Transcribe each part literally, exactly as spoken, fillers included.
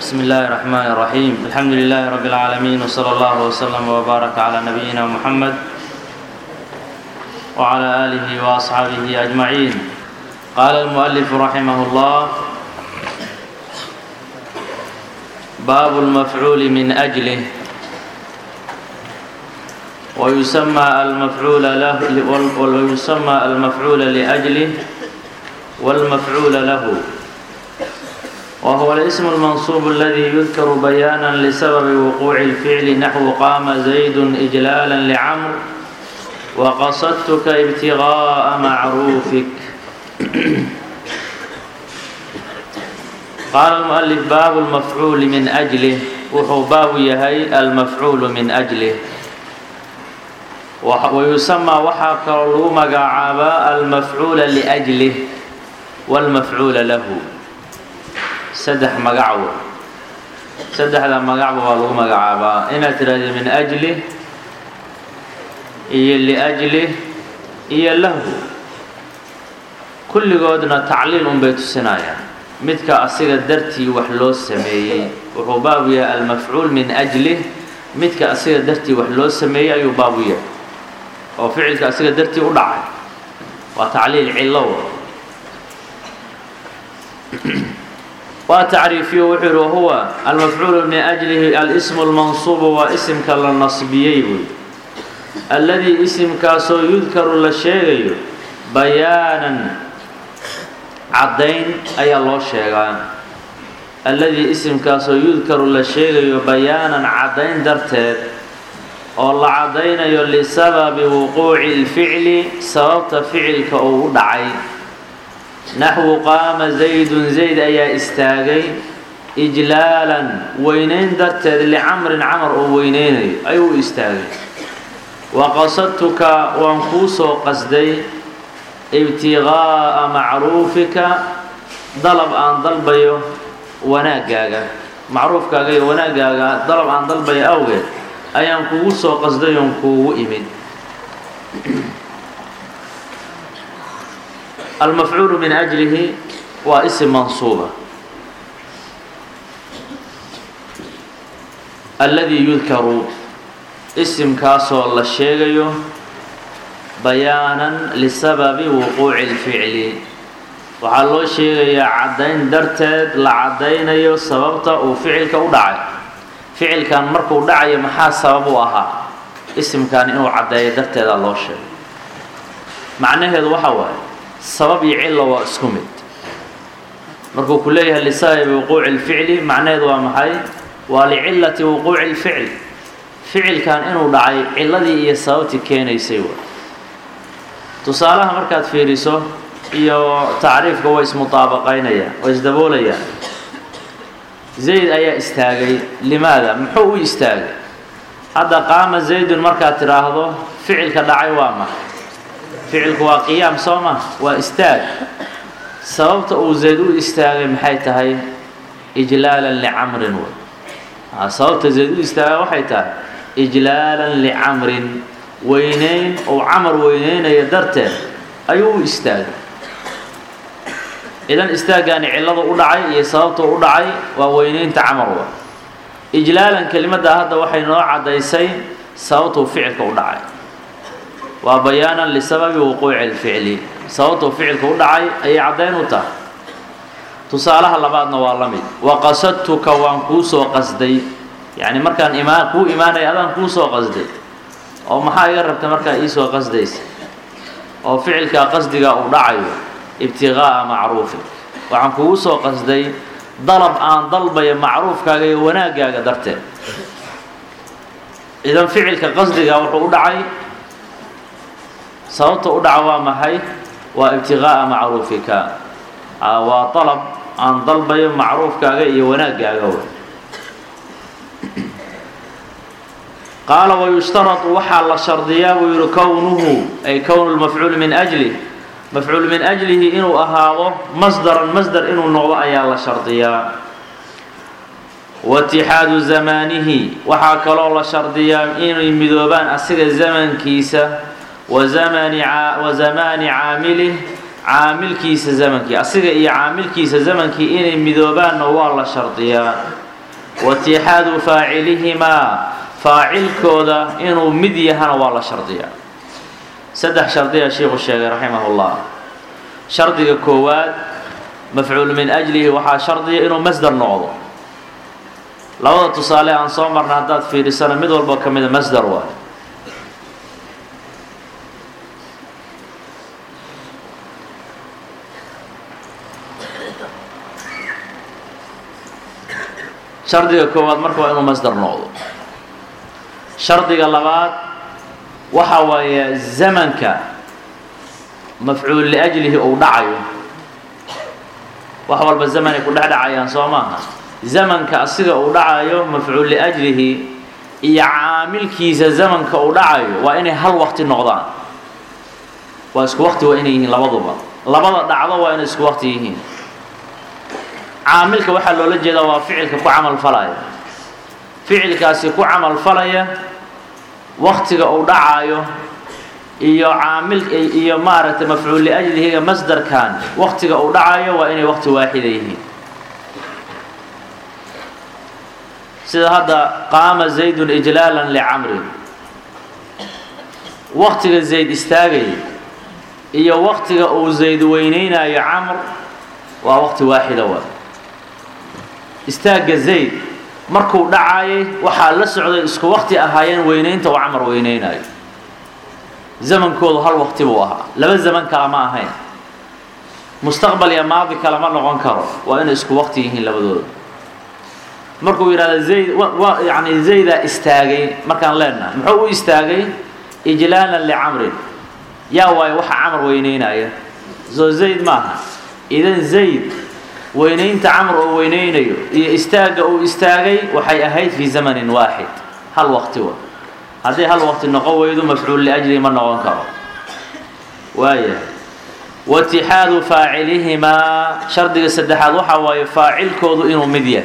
بسم الله الرحمن الرحيم الحمد لله رب العالمين وصلى الله وسلم وبارك على نبينا محمد وعلى آله وأصحابه أجمعين. قال المؤلف رحمه الله: باب المفعول من أجله. ويسمى المفعول له ويسمى المفعول لأجله والمفعول له، وهو الاسم المنصوب الذي يذكر بيانا لسبب وقوع الفعل، نحو قام زيد إجلالا لعمر وقصدتك ابتغاء معروفك. قال المؤلف: باب المفعول من أجله. وحو باب يهي المفعول من أجله. ويسمى وحا كلو مغعابا المفعول لأجله والمفعول له. سدح مغعو سدح ذا مغعو والو مغعابا إن تراد من أجله إيه لأجله إيه له. كل قودنا تعليل بيت السنايا متك أصيغ درتي وحلوس سميي. وحبابيا المفعول من أجله متك أصيغ درتي وحلوس سميي أي بابيا وفعلك أصيغ درتي ودع وتعليل علو وتعريفه وحر. وهو المفعول من أجله الاسم المنصوب واسم كالنصبيي الذي اسم كاسو يذكر للشيء بيانا عدين أي الله شيئا. الذي اسم كاسو يذكر للشيء بيانا عدين درتد والله عدين لسبب وقوع الفعل سببت فعلك أو دعي. نحو قام زيد زيد أي استاغي إجلالا وينين درتد لعمر عمر أو وينين أيو استاغي. وقصدتك وانكوسو قصدي ابتغاء معروفك ضلب عن ضلبيو وناقاقا معروفك وناقاقا ضلب عن ضلبي أوغي أيان كوسو قصدي ينكو إمد. المفعول من أجله واسم منصوبة الذي يذكر اسم كاسو الله الشيغيو بيانا لسبب وقوع الفعل. وحلو شيغيا عدين درتد لعدين يو سببته وفعلك ودعي. فعل كان مركو دعي محا سببه أها اسم كان إنه عدين درتد الله شيغ. معناه هذا وحوى سبب يعل واسكمت مركو كلها لسبب وقوع الفعل. معناه هذا محي ولعلة وقوع الفعل. فعل كان إنه دعي علذي يساوتي كين يسوى. تصالها مركات فيريسو iyo taariifka way ismutabaqaynaya way isdaboolaya. zayd ayaa istaagay limaada muxuu u istaagay? hada qaama zayd marka tiraahdo ficilka dhacay waa ma ficilku waa qiyaam sooma waa istaag. sababta uu zayd u istaagay maxay tahay? ijlaalan li'amrin. wa sababta zayd u istaagay waxay tahay ijlaalan li'amrin weynayn oo amar weynaynaya darteed ayuu u istaagay. إذن استاجان علده ودعي يسابته ودعي ووينين تعمروا. إجلالا كلمة هذا وحي نوع عديسين صوته فعلك ودعي وبيانا لسبب وقوع الفعل. صوته فعلك ودعي أي عدين وتا تصالها لبعضنا والله. وقصدتك وانكوس وقصدي يعني مركان إيمان كو إيمان أيضا كوس وقصدي أو محا يقرب تمركا إيس وقصديس أو فعلك قصدك ودعي ابتغاء معروفك. وعن كوسو قصدي ضرب عن ضلبي معروف كاغي وناقا درته. إذا فعلك قصدك ودعي صوت ودعوى محي وابتغاء معروفك وطلب عن ضلبي معروف كاغي وناقا. قال: ويشترط وحال الشرطية ويكونه أي كون المفعول من أجله مفعول من أجله إنه أهاضه مصدرا مصدر إنه النغضاء يا شرطيا. واتحاد زمانه وحاك الله شرطيا إنه يمذوبان أسير الزمن كيسة وزمان ع... وزمان عامله عامل كيس زمن كي أسير إيه عامل كيس زمن كي إنه يمذوبان والله شرطيا واتحاد فاعلهما فاعل كودا إنه مديهنا والله شرطية سدح شرطية شيخ الشيخ رحمه الله شرطية كواد مفعول من أجله وحا شرطية إنه مصدر نوضه لو تصالي عن صومر نادات في رسالة مدول بوكا من مصدر واحد شرطية كواد مركوا إنه مصدر نوضه شرطية لباد وحا زمنك مفعول لأجله أو دعيه وحوال بالزمن يكون دعايا صوماها زمنك أصيغ أو دعايه مفعول لأجله يعامل كيس زمنك أو دعايه وإنه هل وقت النقضان وإسك وقت وإنه لبضبا لبضا دعضا وإنه إسك وقت يهين عاملك وحلو لجدا وفعلك كو عمل فلايا فعلك أسيكو عمل فلايا وقتك أو دعايه iyo caamil iyo maaragtay mafcuul li ajlihi masdarkan waqtiga uu dhacayo waa inay waqti waaxid yihiin sida hada qaama zayd ijlalan li amr waqtiga zayd istaagay iyo waqtiga uu zayd weyneynayo amr waa waqti waaxid waa istaaga zayd markuu dhacay waxa la socday isku waqti ahaayeen weyneynta oo amr weyneynayo زمن كود هل وقت بوها لما زمن كلام أهين مستقبل يا ماضي كلام نقول كرر وأنا إسكو وقت يهين لبدول مركو يرى زيد و... و... يعني زيد استاجي مكان لنا محو استاجي إجلالا لعمر يا واي وح عمر وينينا يا زو زيد معها إذا زيد وينين تعمر وينين استاج أو استاجي وحي أهيت في زمن واحد هل وقت هو هذه هالوقت النقويد مفعول لأجل من نغنكر وايه واتحاد فاعلهما شرط السدحات وحا فاعل كود إنه مديا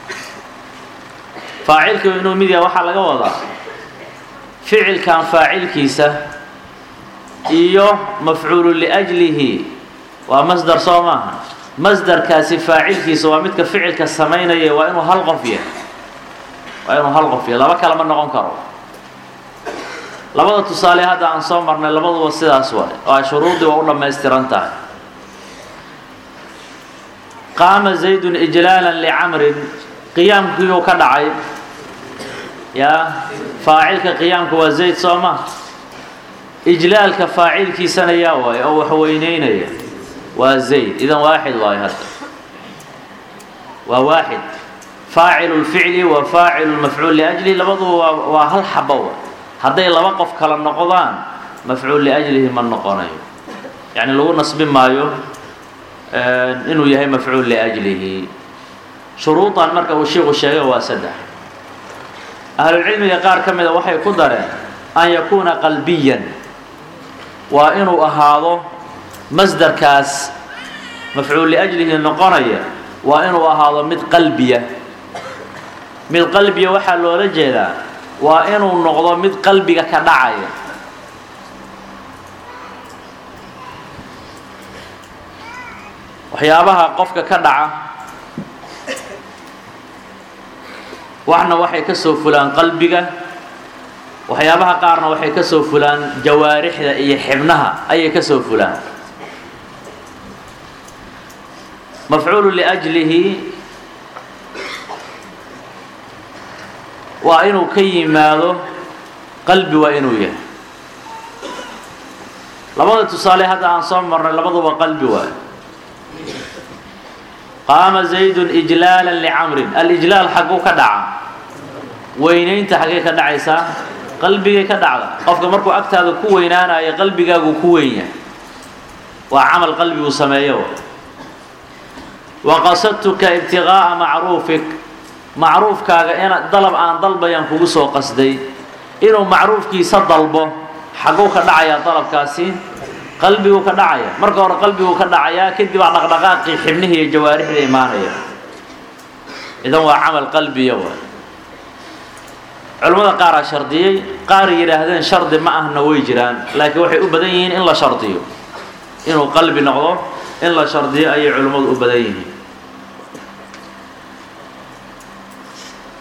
فاعل كود إنه مديا وحا لغا وضع فعل كان فاعل كيسة إيوه مفعول لأجله ومصدر صومها مصدر كاسي فاعل كيسة ومدك فعل كالسمين وإنه هالغفية وإنه هالغفية لا بكى لمن نغنكر labada tusaale hada aan soo marnay labaduba sidaas waay oo shuruudi waa u dhameystiran tahay qaama zayd ijlalan li amr qiyamku ka dhacay ya faa'ilka qiyamku waa zayd sooma ijlalka faa'ilkiisana yaa waay oo wax weyneynaya waa zayd idan waahid waay hada waa waahid فاعل الفعل وفاعل المفعول لاجله labaduba waa hal xabo هذا لما قف كلا نقضان مفعول لأجله من نقانيه يعني لو نصب مايو آه إنه يهي مفعول لأجله شروطا مركب الشيخ الشيخ واسدح أهل العلم يقار كم إذا وحي قدر أن يكون قلبيا وإنه أهاضه مصدر كاس مفعول لأجله النقانيه وإنه أهاضه مد قلبية مد قلبية وحل ورجلا وإنه النقضة مد قلبك كدعي وحيابها قفك كدعة وحنا وحي كسو فلان قلبك وحيابها قارنا وحي كسو فلان جوارح يحبنها أي كسو فلان مفعول لأجله وإنه كي ماله قلبي وإنه يه لبضة تصالي هذا عن صوم مرة لبضة وقلبي وإنه قام زيد إجلالا لعمر الإجلال حقه كدعا وينين انت حقه كدعا يسا قلبي كدعا قفك مركو أكتاد كوينانا يا قلبي قاقو كوين وعمل قلبي وسمايه وقصدتك ابتغاء معروفك معروف كاغا انا طلب ان طلب يان كوغو سو قصدي انه معروف كي صدلبو حقو كدعيا طلب كاسين قلبي وكدعيا marka hore qalbigu ka dhacaya kadib aan dhaqdhaqaaqi xibnihi iyo jawaarixda iimaanaya idan waa amal qalbiyo culimada qaar shardiyay qaar yiraahdeen shardi ma ahna way jiraan laakiin waxay u badan yihiin in la shardiyo inuu qalbi noqdo in la shardiyo ay culimadu u badan yihiin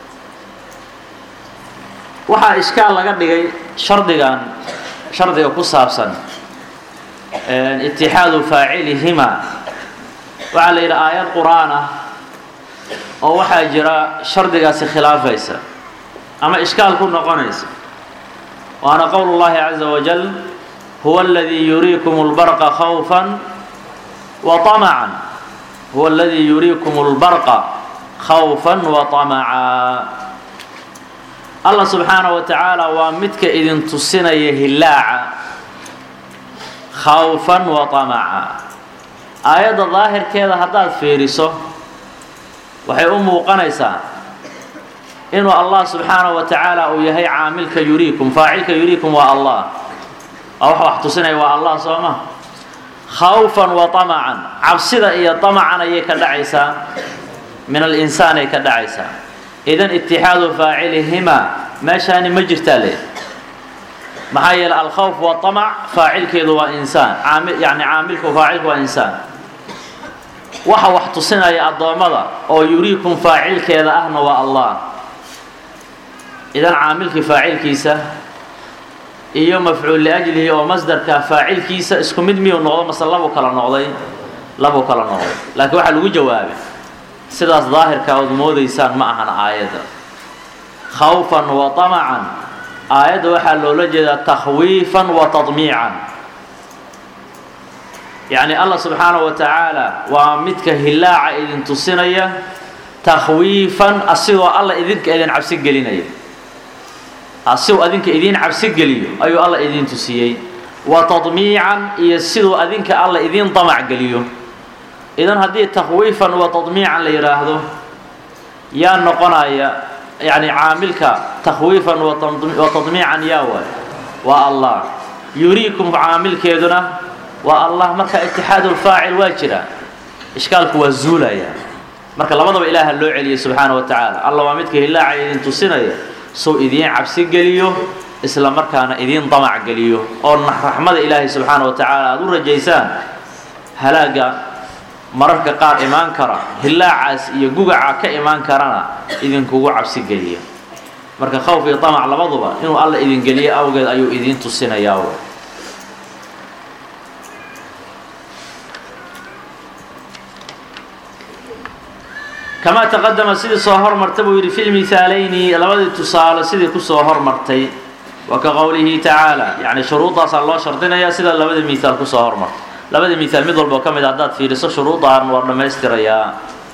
waxaa ishkaal laga dhigay shardigan shardiga ku saabsan itixaadu faacilihima waxaa la yidhi aayad qur'aan ah oo waxaa jira shardigaasi khilaafaysa ama ishkaal ku noqonaysa waana qowlu llahi caza wajal huwa aladii yuriikum اlbarqa khawfan wa طamacan huwa aladii yuriikum اlbarqa khawfan wa طamaca allah subxaanaه wa tacaala waa midka idin tusinaya hilaaca khawfan wa طamaca aayadda daahirkeeda haddaad fiiriso waxay u muuqanaysaa inuu allah subxaanaه wa tacaala uu yahay caamilka yuriikum faacilka yuriikum waa allah waa wax wax tusinaya waa allah soo ma khawfan wa طamacan cabsida iyo طamacan ayay ka dhacaysaa min alinsaan ay ka dhacaysaa idan itixaadu faacilihimaa meeshaani ma jirtaa le maxaa yeelay alkhawf waطamac faacilkeedu waa insaan aami yani caamilku faacilku waa insaan waxa wax tusinaya addoommada oo yuriikum faacilkeeda ahna waa allah idan caamilkii faacilkiisa iyo mafcuul liajlihi oo masdarka faacilkiisa isku mid miyuu noqdo mase labuu kala noqday labuu kala noqday laakiin waxaa lagu jawaabay sidaas daahirka ood moodaysaan ma ahan aayadda khawfan wa طamacan aayadda waxaa loola jeedaa takhwiifan wa tadmiican yacni allah subxaanaه wa tacaala waa midka hilaaca idin tusinaya takhwiifan asigoo alla idinka idin cabsi gelinaya asigoo adinka idin cabsi geliyo ayuu alla idin tusiyey wa tadmiican iyo siduu adinka alla idin damac geliyo idan haddii takhwiifan wa tadmiican la yidhaahdo yaa noqonaya yani caamilka takhwiifan wa tadmiican yaa waay waa allah yuriikum caamilkeeduna waa allah marka itixaadu lfaacil waa jira ishkaalku waa zuulaya marka labadaba ilaaha loo celiyay subxaana wa tacaala allah waa midka hilaaca idin tusinaya suu idiin cabsi geliyo isla markaana idiin damac geliyo oo raxmada ilaahay subxaana wa tacaala aada u rajaysaan halaaga mararka qaar imaan kara hilaacaas iyo gugaca ka imaan karana idinkugu cabsi geliya marka khawf iyo طamac labaduba inuu alla idin geliyo awgeed ayuu idin tusinayaa kamaa taqadama sidii soo hormartay buu yidhi fi lmihaalayni labadii tusaale sidii kusoo hormartay wa ka qowlihi tacaala yani shuruudaasaa loo shardinayaa sida labadii mihaal kusoo hormartay labadii mihaal mid walba oo ka mid a haddaad fiiriso shuruudaan waa dhammaystirayaa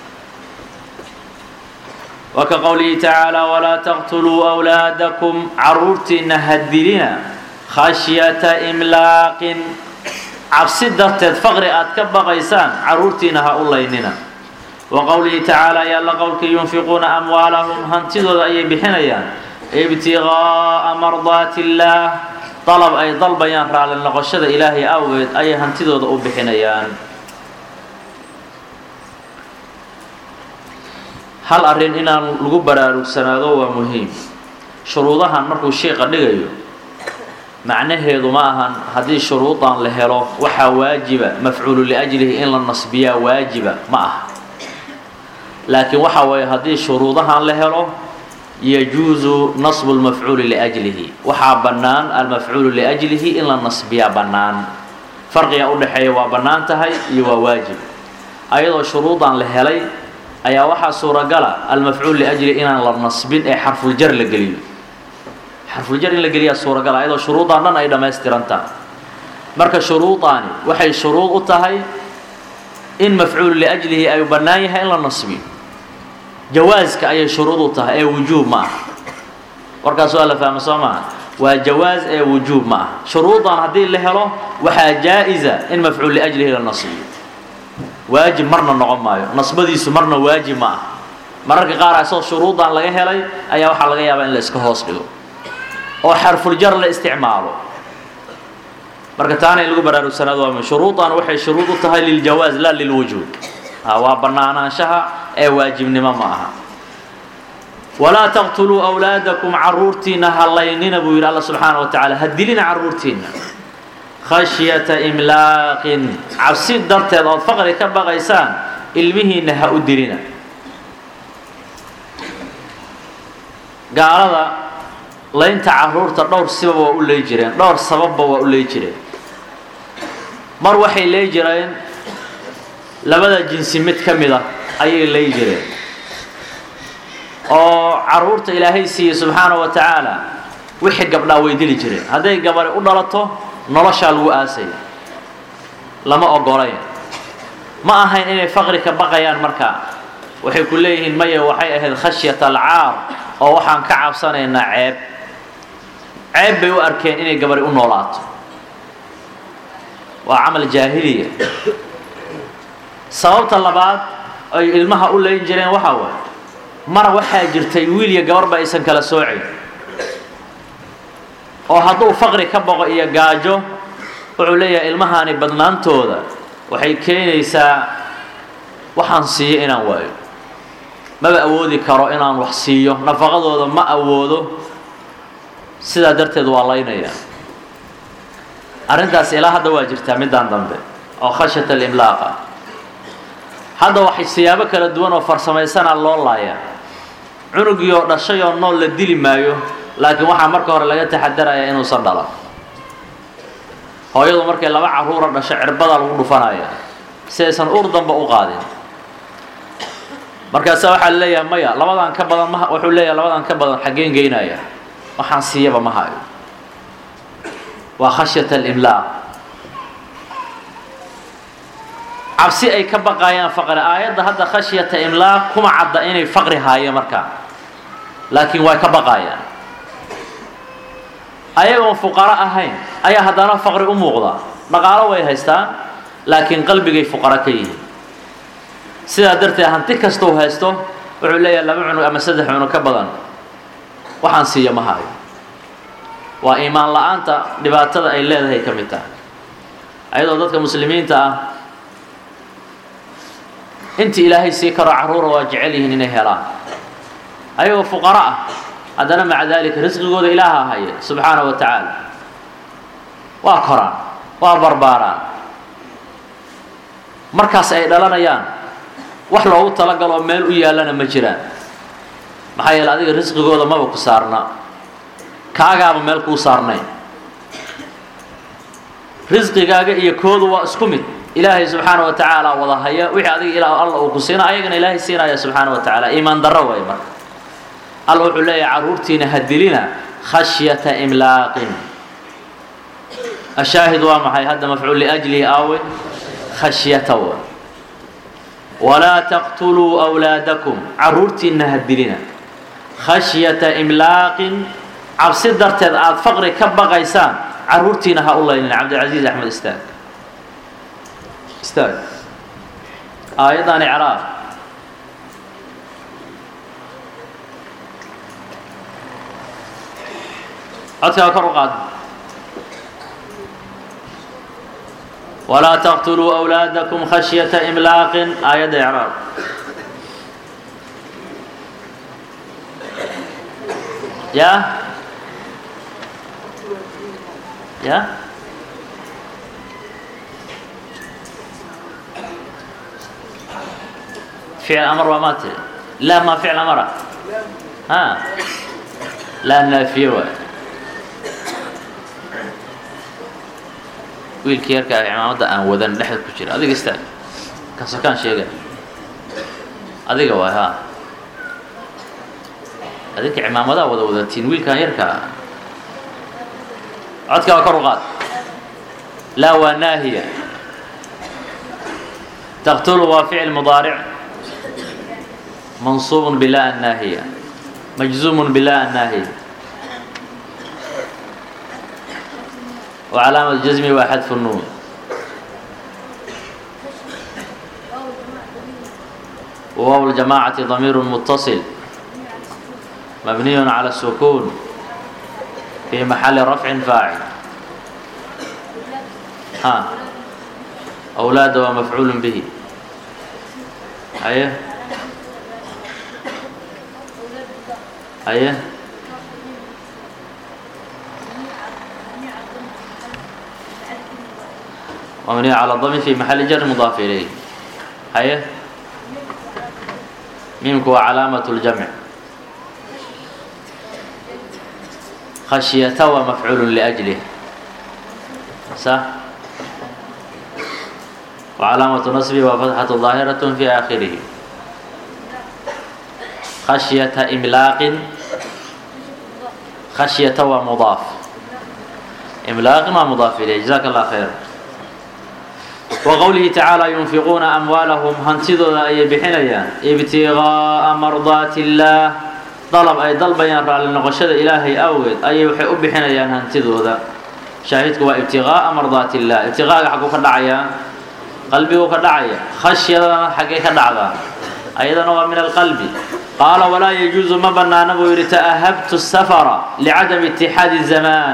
wa ka qowlihi tacaala walaa taqtuluu awlaadakum caruurtiinna ha dilina khashyata imlaaqin cabsi darteed faqri aad ka baqaysaan caruurtiina ha u laynina wa qowlihi tacaala ayaa la qowlkii yunfiquuna amwaalahum hantidooda ayay bixinayaan ibtiqaa'a mardaati illaah dalab ay dalbayaan raalli noqoshada ilaahay awgeed ayay hantidooda u bixinayaan hal arrin inaan lagu baraarugsanaado waa muhiim shuruudahan markuu sheekha dhigayo macnaheedu ma ahan haddii shuruudan la helo waxaa waajiba mafcuulu liajlihi in la nasbiyaa waajiba ma aha laakiin waxa weeye haddii shuruudahan la helo yajuusu nasbu lmafcuuli liajlihi waxaa bannaan almafcuulu liajlihi in la nasbiyaa bannaan farqiga u dhexeeya waa bannaan tahay iyo waa waajib ayadoo shuruudan la helay ayaa waxaa suuragala almafcuul liajlihi inaan la nasbin ee xarfuljar la geliyo xarfuljar in la geliyaa suuragala ayadoo shuruudan dhan ay dhammaystirantaha marka shuruudaani waxay shuruud u tahay in mafcuulu liajlihi ay bannaan yahay in la nasbiyo jawaaska ayay shuruud u tahay ee wujuub ma aha warkaas waa la fahma soo maaha waa jawaaz ee wujuub ma aha shuruudan haddii la helo waxaa jaa-isa in mafcuul liajlihi la nasbiyo waajib marna noqon maayo nasbadiisu marna waajib ma aha mararka qaar asoo shuruudan laga helay ayaa waxaa laga yaabaa in la iska hoos dhigo oo xarfuljar la isticmaalo marka taana in lagu baraarugsanaado waa shuruudan waxay shuruud u tahay liljawaaz laa lilwujuub waa bannaanaanshaha ee waajibnimo ma aha walaa taqtuluu awlaadakum caruurtiina ha laynina buu yidhi alla subxaana wa tacaala ha dilina caruurtiina khashyata imlaaqin cabsi darteed ood faqri ka baqaysaan ilmihiinna ha u dilina gaalada laynta caruurta dhowr sibab waa u leey jireen dhowr sababba waa u leey jireen mar waxay leey jireen labada jinsi mid kamid ah ayay leey jireen oo caruurta ilaahay siiyay subxaanahu wa tacaala wixii gabdhaa way dili jireen hadday gabadhi u dhalato noloshaa lagu aasay lama ogolayn ma ahayn inay faqri ka baqayaan markaa waxay ku leeyihiin maya waxay ahayd khashyat alcaar oo waxaan ka cabsanaynaa ceeb ceeb bay u arkeen inay gabadhi u noolaato waa camal jaahiliya sababta labaad ay ilmaha u leyn jireen waxaa waay mar waxaa jirtay wiil iyo gabarba aysan kala soocin oo hadduu faqri ka boqo iyo gaajo wuxuu leeyahay ilmahaani badnaantooda waxay keenaysaa waxaan siiyo inaan waayo maba awoodi karo inaan wax siiyo nafaqadooda ma awoodo sidaa darteed waa laynaya arrintaas ilaa hadda waa jirtaa midaan dambe oo khashyat alimlaaqa hadda waxay siyaabo kala duwan oo farsamaysanaa loo laayaa cunugii oo dhashay oo nool la dili maayo laakiin waxaa marka hore laga taxadarayaa inuusan dhalan hooyadu markay laba caruura dhasho cirbadaa lagu dhufanaya si aysan ur damba u qaadin markaasaa waxaa leeyahay maya labadan ka badan ma wuxuu leeyahay labadan ka badan xaggeen geynaya waxaan siiyaba ma hayo waa khashyat alimlaaq cabsi ay ka baqayaan faqri aayadda hadda khashyata imlaaq kuma cadda inay faqri haayeen markaa laakiin way ka baqayaan ayagoon fuqaro ahayn ayaa haddana faqri u muuqda dhaqaalo way haystaan laakiin qalbigay fuqaro ka yihiin sidaa darteed hanti kastuu haysto wuxuu leeyahay laba cunug ama saddex cunug ka badan waxaan siiya ma hayo waa iimaan la-aanta dhibaatada ay leedahay ka mid tahay ayadoo dadka muslimiinta ah intii ilaahay sii karo caruura waa jecel yihiin inay helaan ayagoo fuqaro ah haddana maca daalika risqigooda ilaaha haya subxaana wa tacaala waa koraan waa barbaaraan markaas ay dhalanayaan wax loogu talagaloo meel u yaallana ma jiraan maxaa yeele adiga risqigooda maba ku saarna kaagaaba meel kuu saarnayn risqigaaga iyo koodu waa isku mid ilaahay subxaana wa tacaala wada haya wixii adiga ilaa alla uu ku siina ayagana ilaahay siinaya subxaana wa tacaala iimaan darro way marka alla wuxuu leeyahay caruurtiina hadilina khashyata imlaaqin ashaahid waa maxay hadda mafcuul liajlihi aawe khashyata wa walaa taqtuluu awlaadakum caruurtiina hadilina khashyata imlaaqin cabsi darteed aad faqri ka baqaysaan caruurtiina ha u laynin cabdilcasiis axmed istaag استاذ ايضا اعراب عدك كرقاد ولا تقتلوا اولادكم خشيه املاق ايه اعراب يا يا فعل أمر وما ت... لا ما فعل أمر ها لا نافية ويل كيرك عمامة أن وذن لحد كشير هذيك استاذ كسكان شيء هذيك هو ها هذيك عمامة ذا وذا وذا تنويل كان يركع عدك وكرقات لا وناهية تقتل وفعل مضارع منصوب بلا الناهية مجزوم بلا الناهية وعلامة الجزم وحذف النون وواو الجماعة ضمير متصل مبني على السكون في محل رفع فاعل ها أولاد ومفعول به أيه أيه ومبني على الضم في محل جر مضاف إليه أيه ميمك وعلامة الجمع خشية ومفعول لأجله صح. وعلامة نصبه وفتحة ظاهرة في آخره. خشية إملاق خشية ومضاف إملاق ومضاف إليه جزاك الله خير. وقوله تعالى ينفقون أموالهم هنتظر أي بحنيا ابتغاء مرضات الله طلب أي ضلب ينفع للنقشة إلهي أول أي وحي بحنيا هنتظر شاهدك وابتغاء مرضات الله ابتغاء حقوق الدعية قلبي وكدعية خشية حقيقة دعوة أيضا هو من القلب. قال ولا يجوز ما بنا نبو تأهبت السفر لعدم اتحاد الزمان.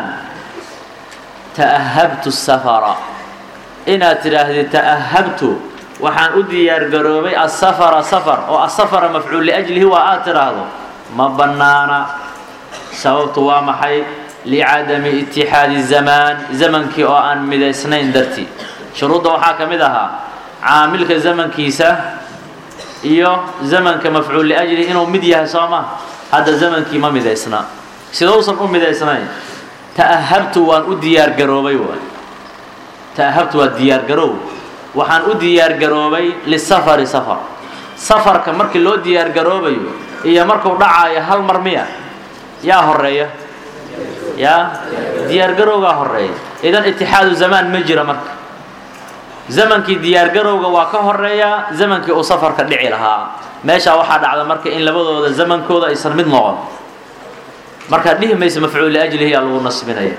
تأهبت السفر إن تراه تأهبت وحن أديار قروبي السفر سفر والسفر مفعول لأجله هو آتر هذا ما بنانا سوت وامحي لعدم اتحاد الزمان زمن كي أو أن مدى سنين درتي شروط وحاكم ذها عامل كزمن كيسة إيوه زمن كمفعول لأجله إنه مديها سامة هذا زمن كي ما مدى سنا سيدوصل أم مدى سنين. تأهبت وأن أديار قروبي وان تأهبت والديار قروب وحن أديار قروبي للسفر سفر سفر كمرك اللي أديار قروبي إيا مركو دعايا هل مرمية يا هرية يا ديار قروبا هرية. إذن اتحاد زمان مجرى مرك زمن كي ديار قروبا واكا هرية زمن كي أسفر كدعي لها ماشا واحد على مرك إن لبضو الزمن كودا يصير مد نغم مرك هديه ما يسمى مفعول لأجله هي الله نصبنا.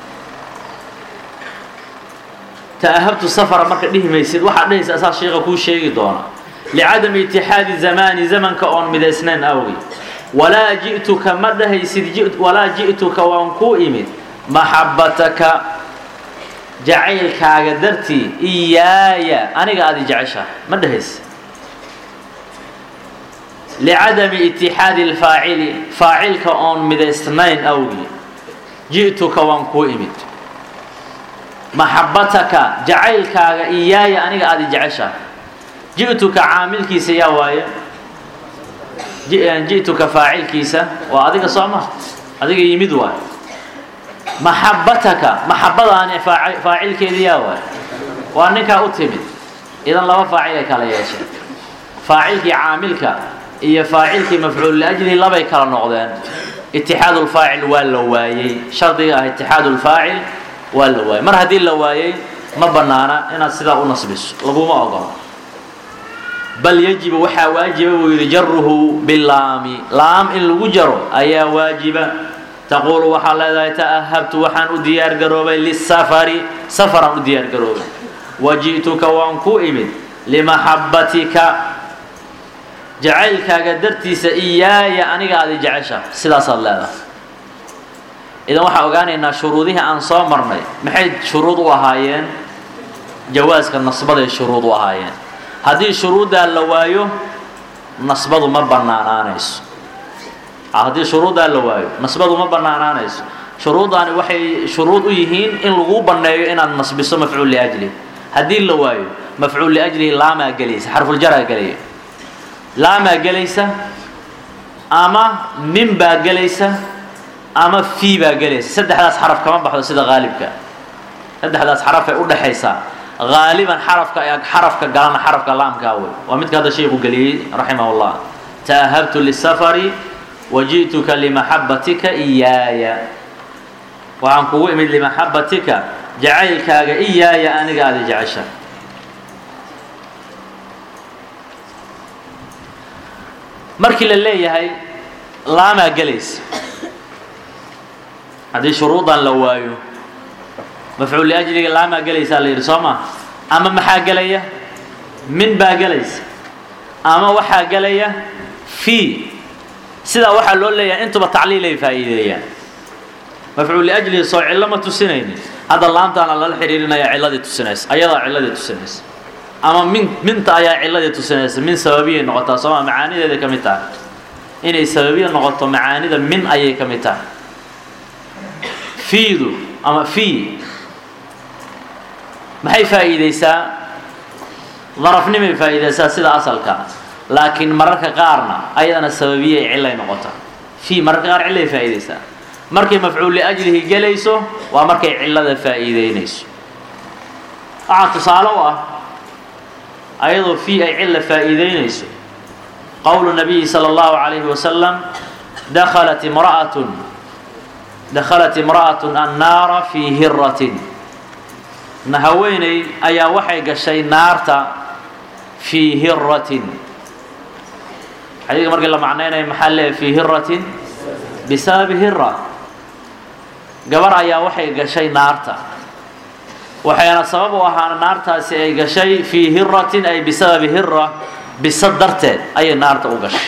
تأهبت السفر مرك هديه ما يصير واحد ليس أساس شيء كل شيء دونا لعدم اتحاد الزمان زمن كأون مدى سنين أوي. ولا جئتك مده يصير جئت ولا جئتك وانكو إمد محبتك جعيلك قدرتي إيايا أنا قاعد جعشها مده يصير لعدم اتحاد الفاعل فاعل كأون مدى سنين أوي. جئتك وانكو إمد محبتك جعيلك إيايا أنا قاعد جعشها. جئتك عامل كيسة يا وايا جئتك فاعل كيسة وهذيك صعمة هذيك يمد وايا. محبتك محبة أنا فاعل فاعل كذي يا وايا وأنك أتمد إذا الله فاعلك على ياشي فاعلك عاملك إيه فاعلك مفعول لأجله لا بيكره نقدان اتحاد الفاعل واللواي شرطي اتحاد الفاعل واللواي مر هذه اللواي ما بنانا إن السلاء ونصبش لقوم أقول بل يجب وحا واجب ويجره باللام لام إن الوجر أي واجب. تقول وحا لا تأهبت وحان أديار قروبي للسفر سفرا أديار قروبي. وجئتك وانكو إمد لمحبتك جعلك قدرتي سإيايا أنا قاعد جعشا سلا صلى الله. إذا وحا أغاني إن شروطها أن صامرنا محيد شروط وهايين جواز كالنصبض الشروط وهايين هذه شروط اللوايو نصبض ما بنانانيس هذه شروط اللوايو نصبض ما بنانانيس شروط أنا وحي شروط يهين إن لغو بنايو إن النصب مفعول لأجله هذه اللوايو مفعول لأجله لا ما جليس حرف الجر جليه لا ما جليس أما من با جليس أما في با جليس سد حدث حرف كمان بحث سد غالب كا سد حدث حرف يقول حيسا غالبا حرف كا حرف كا قالنا حرف كلام كاول ومثل هذا الشيء قليل رحمه الله. تأهبت للسفر وجئتك لمحبتك إياي وعن قوة من لمحبتك جعلك إياي أنا قاعد جعشا. مركل اللي هي لا ما جلس هذه شروطا لوايو مفعول لأجل لا ما جلس على الرسامة أما محا جليه من با جلس أما وحا جليه في سيدا وحا لو ليه أنتم بتعليل فايدة مفعول لأجل صوع علامة السنين هذا اللام تانا الله الحريرنا يا علادة السنس أيضا علادة السنس أما من من تا يا علادة السنس من سببية نقطة سواء معاني ذا كمتا إن سببية نقطة معاني ذا من أي كمتا فيدو أما في ما هي فائدة سا ظرفني من فائدة سا سيدا أصل كان لكن مرة قارنا أيضا السببية علة نقطة في مرة قار علة فائدة سا markay mafcuul liajlihi gelayso waa markay cillada faa'iideynayso waxaa tusaale u ah ayadoo fii ay cilla faa'iideynayso qowlu nabiyi sala allahu calayhi wasalam dakhalat imra'atun dakhalat imra'atun annaara fii hiratin na haweeney ayaa waxay gashay naarta fii hiratin xadiidka markii la macnaynayo maxaa leeyahay fii hiratin bisababi hira gabar ayaa waxay gashay naarta waxayna sabab u ahaana naartaasi ay gashay fii hiratin ay bisababi hira bisa darteed ayay naarta u gashay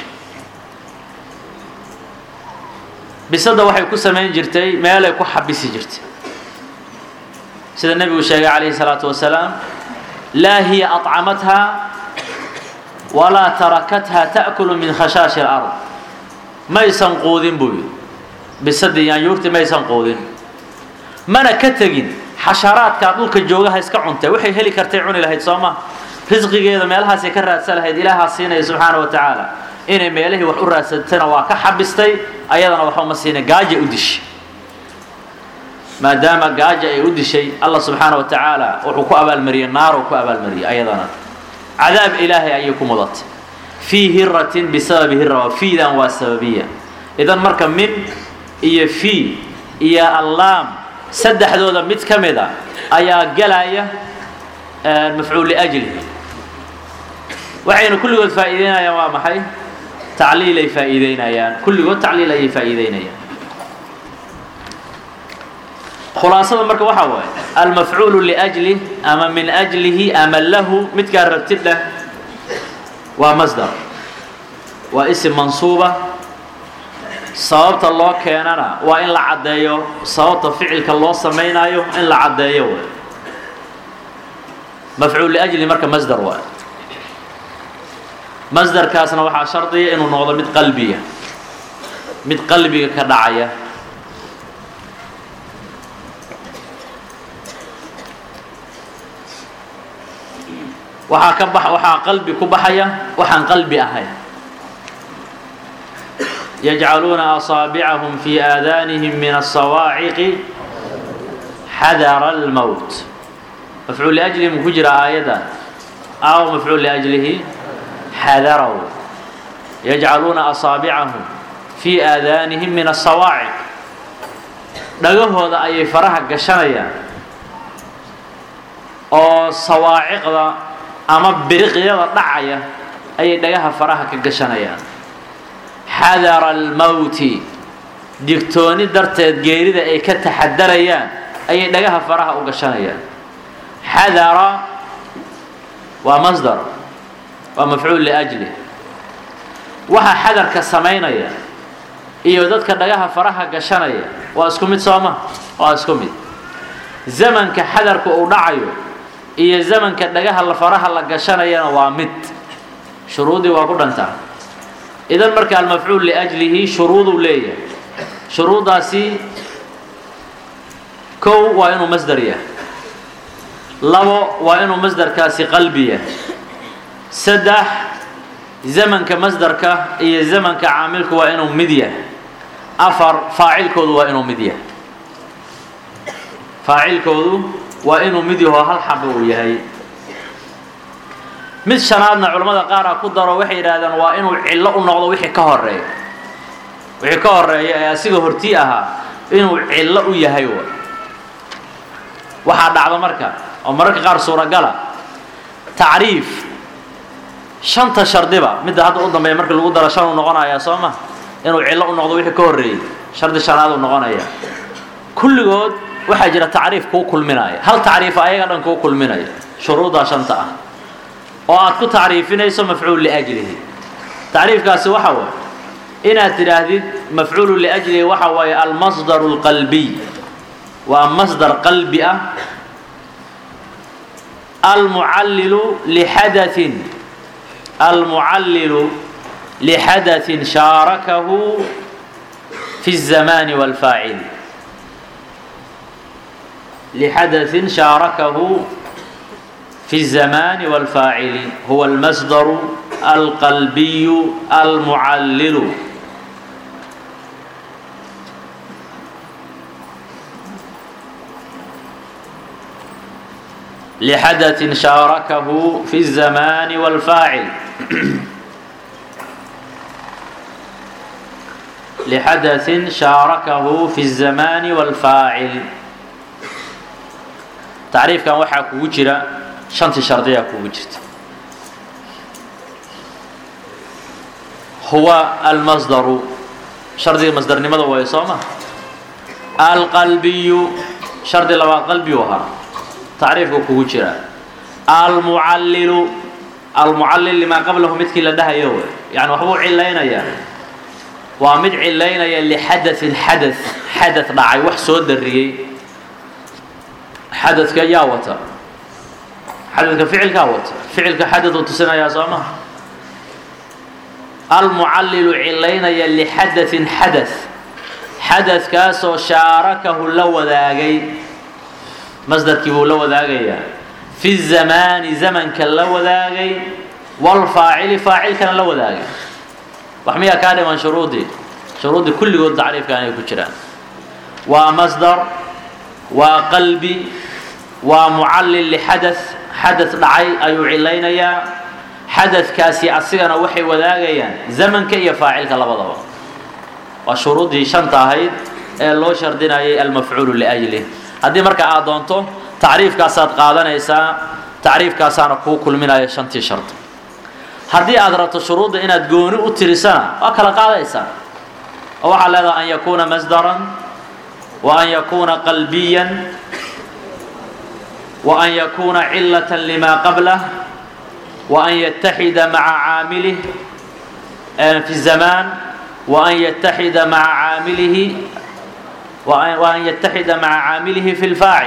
bisada waxay ku samayn jirtay meelay ku xabisi jirtay sida nebigu sheegay calayhi salaatu wasalaam laa hiya aطcamatha walaa tarakatha ta'kulu min khashaashi alard maysan quudin buu yidhi bisadii yaanyuurtii maysan quudin mana ka tegin xasharaadkaa dhulka joogaha iska cuntay waxay heli kartay cuni lahayd soo ma risqigeeda meelahaasay ka raadsan lahayd ilaahaa siinaya subxaana wa tacaala inay meelihii wax u raadsatayna waa ka xabistay ayadana waxba ma siinay gaaja u dishay maadaama gaaja ay u dishay allah subxaana wa tacaala wuxuu ku abaalmariyey naar uu ku abaalmariyey ayadana cadaab ilaahay ayay ku mudatay fii hiratin bisababi hira waa fiidan waa sababiya idan marka min iyo fii iyo allaam saddexdooda mid ka mid a ayaa gelaya mafcuul liajlihi waxayna kulligood faa'iideynayaan waa maxay tacliilay faa'iideynayaan kulligood tacliil ayay faa'iideynayaan khulaasada marka waxaa waaye almafcuulu liajlih ama min ajlihi ama lahu midkaa rabtid leh waa masdar waa isim mansuuba sababta loo keenana waa in la caddeeyo sababta ficilka loo samaynayo in la caddeeyo way mafcuul liajli marka masdar waa masdarkaasna waxaa shardiya inuu noqdo mid qalbiya mid qalbiga ka dhacaya waxaa ka bax waxaa qalbi ku baxaya waxaan qalbi ahayn yajcaluuna asaabicahum fii aadaanihim min asawaaciqi xadara almowt mafcuul liajlihi mu ku jira aayadda aw mafcuul liajlihi xadarow yajcaluuna asaabicahum fii aadaanihim min asawaaciq dhagahooda ayay faraha gashanayaan oo sawaaciqda ama biriqyada dhacaya ayay dhagaha faraha ka gashanayaan xadara almowti digtooni darteed geerida ay ka taxadarayaan ayay dhagaha faraha u gashanayaan xadara waa masdar waa mafcuul liajlih waxa xadarka samaynaya iyo dadka dhagaha faraha gashanaya waa isku mid sooma waa isku mid zamanka xadarka uu dhacayo iyo zamanka dhagaha la faraha la gashanayana waa mid shuruudii waa ku dhantaa idan marka almafcuul liajlihi shuruuduu leeyahay shuruudaasi kow waa inuu masdar yahay labo waa inuu masdarkaasi qalbi yahay saddex zamanka masdarka iyo zamanka caamilku waa inuu mid yahay afar faacilkoodu waa inuu mid yahay faacilkoodu waa inuu mid yaho hal xaba uu yahay mid shanaadna culamada qaar ah ku daro waxay yidhaahdaan waa inuu cillo u noqdo wixii ka horeeya wixii ka horeeya ee asiga hortii ahaa inuu cillo u yahay wa waxaa dhacda marka oo mararka qaar suuragala tacriif shanta shardiba midda hadda u dambeeya marka lagu daro shan uu noqonayaa soo ma inuu cillo u noqdo wixii ka horreeyey shardi shanaad uu noqonaya kulligood waxaa jira tacriif kuu kulminaya hal tacriif ayaga dhan kuu kulminaya shuruuddaa shanta ah oo aad ku tacriifinayso mafcuul liajlihi tacriifkaasi waxa waaye inaad tidhaahdid mafcuulu liajlihi waxa waaye almasdaru alqalbiy waa masdar qalbi ah almucallilu lixadatin almucallilu lixadatin shaarakahu fi الzamani wاlfaacil لحدث شاركه في الزمان والفاعل هو المصدر القلبي المعلل لحدث شاركه في الزمان والفاعل لحدث شاركه في الزمان والفاعل تعريف كان وحا كوgu jira shantii shardiya kugu jirta هو المصدر شرط المصدر نمده way sooma القلبي شرط لبا قلبي وها تعريفه kugu jira المعلل المعلل لما قبله midkii la dhahayo yani waxbuu cilaynaya waa mid cilaynaya لحدث حدث حدث dhacay wax soo dariyay حدث يا وتا حدث فعل كاوت فعل كحدث وتسنى يا سامة المعلل علينا يلي حدث حدث حدث كاسو شاركه لو ذاقي مصدر كيبو لو ذاقي في الزمان زمن كاللو ذاقي والفاعل فاعل كان لو ذاقي وحميها كان من شروطي شروطي كل قد تعريف كان يكون ومصدر وقلبي ومعلل لحدث حدث دعي أيو علينا حدث كاسي أصيغنا وحي وذاقيا زمن كي فاعل كالبضبا وشروط دي شنطة هيد اللو شردنا المفعول لأجله هذه مركة آدونتو تعريف كاسات قادنا يسا تعريف كاسانا كوكل من آية شنطي شرط هذه أدرت الشروط إن تقوني أترسانا وكلا قادة يسا وعلى هذا أن يكون مصدرا وأن يكون قلبيا وأن يكون علة لما قبله وأن يتحد مع عامله في الزمان وأن يتحد مع عامله وأن يتحد مع عامله في الفاعل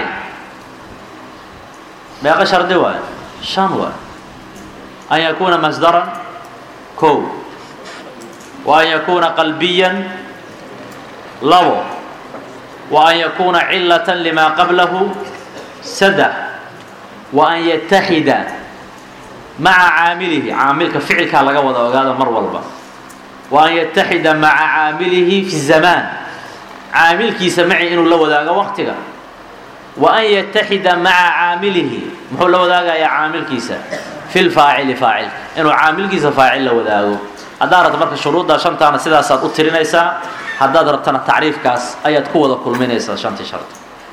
بقى شرط واحد شنو أن يكون مصدرا كو وأن يكون قلبيا لو وأن يكون علة لما قبله سدى وأن يتحد مع عامله عاملك فعلك على قوة وهذا مر والبا وأن يتحد مع عامله في الزمان عاملك يسمعي إنه لو ذاك وقتك وأن يتحد مع عامله محو لو ذاك يا عاملك يسا في الفاعل فاعل إنه عاملك يسا فاعل لو ذاك أدارت مرك الشروط دا شنطانا سيدا ساد أترينيسا هذا درتنا تعريف كاس أيات قوة كل من يسا شنطي شرط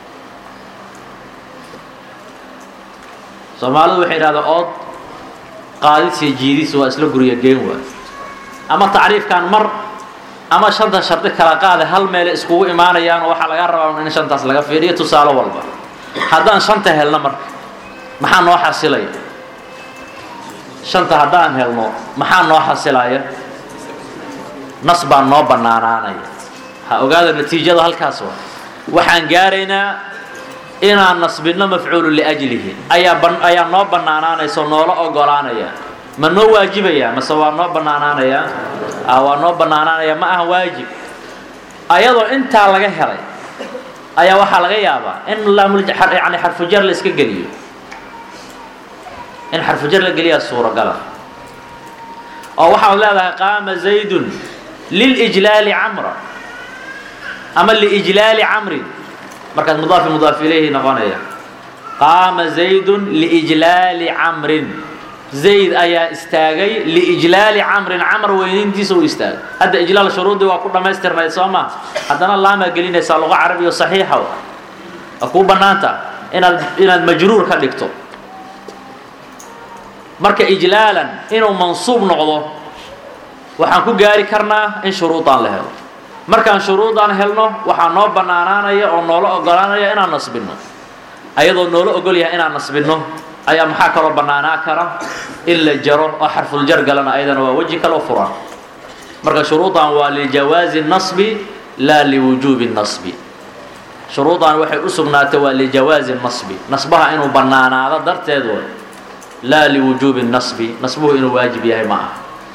Soomaalidu waxay yiraahdaan ood qaadis iyo jiidis waa isla guriga geen waa ama taariifkan mar ama shanta sharti kala qaada hal meel isku iimaanayaan waxa laga rabaa in shantaas laga fiiriyo tusaale walba hadaan shanta helna mar maxaa noo xasilay shanta hadaan helno maxaa noo xasilaya nasba noo banaanaanay ha ogaada natiijada halkaas waa waxaan gaaraynaa inaan nasbino mafcuul liajlihi ayaa ban ayaa noo banaanaanayso noola ogolaanaya ma noo waajibaya ma soo noo banaanaanaya aa noo banaanaanaya ma aha waajib ayadoo inta laga helay ayaa waxa laga yaabaa in laamul jahar yani harfu jar la iska galiyo in harfu jar la galiyo suura gala oo waxa leedahay qaama zaydun lil ijlal amra ama li ijlal amri مركز مضاف مضاف إليه نقانيا قام زيد لإجلال عمر زيد أيا استاغي لإجلال عمر عمر وين ديسو استاغ هذا إجلال شروط دي وكل ما يستر ما يسمى هذا الله ما قالين يسال لغة عربية صحيحة أكو بناتا إن إن المجرور كدكتو مركز إجلالا إنه منصوب نقضه وحنكو جاري كرنا إن شروطان له markaan shuruudan helno waxa noo banaanaanaya oo noola ogolaanaya inaan nasbino ayadoo noola ogol yahay inaan nasbino ayaa maxaa kala banaanaa kara illa jaro oo xarful jar galana ayadana waa waji kala furan marka shuruudan waa li jawaazi nasbi la li wujubi nasbi shuruudan waxay u sugnaatay waa li jawaazi nasbi nasbaha inuu banaanaado darteed waa la li wujubi nasbi nasbuhu inuu waajib yahay ma aha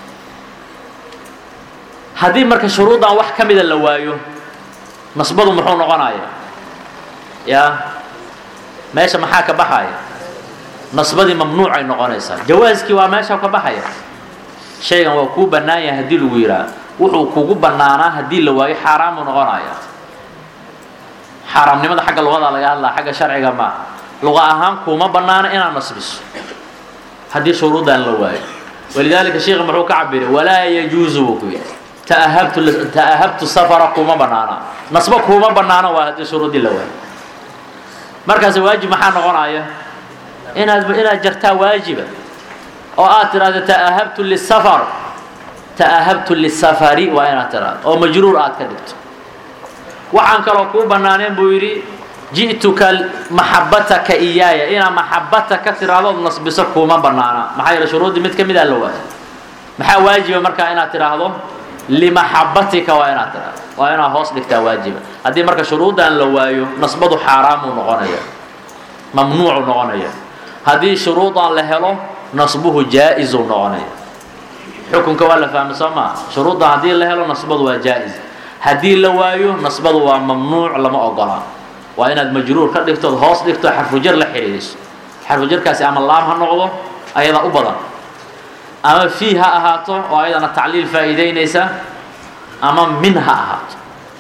هذه مركز شروط أو واحد كم إذا لوايو نصبضوا محون غنايا يا ماشى محاك بحايا نصبضي ممنوع إنه غنايسا جواز كي وماشى وكبحايا شيء هو كوب النايا هدي الويرا وحو كوب النانا هدي لواي حرام ونغنايا حرام لماذا حق الوضع لقى الله حق شرعي ما لغة أهم كوما بنانا إنا نصبس هذه شروط اللواي ولذلك الشيخ محوك عبير ولا يجوز وكوي تأهبت تأهبت السفر كوما بنانا نصبك كوما بنانا وهذه شروط اللواي مركز واجب محان غناية إن إن جرتا واجبة أو آتر هذا تأهبت للسفر تأهبت للسفر وأنا ترى أو مجرور آت كذبت وعن كلامكم بنانين بويري جئتك محبتك إياي إن محبتك ترى نصب سكوا ما بنانا محايا شروط متكمل اللواء محا واجب مركا أنا ترى هذا لمحبتك وأنا ترى وأنا هوصلك تواجب هذه مركا شروط اللواء نصبه حرام ونغنية ممنوع ونغنية هذه شروط لهلا نصبه جائز ونغنية حكم كوالا فهم سما شروط هذه لهلا نصبه جائز هذه اللواء نصبه ممنوع لما أقرأ وإن المجرور قد يكتب هوس يكتب حرف جر لحريس حرف جر كاسي أما الله هالنقطة أيضا أبدا أما فيها أهاته وأيضا التعليل فائدين ليس أما منها أهاته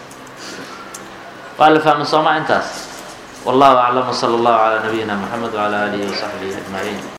وقال فهم الصماء انتهى والله أعلم وصلى الله على نبينا محمد وعلى آله وصحبه أجمعين.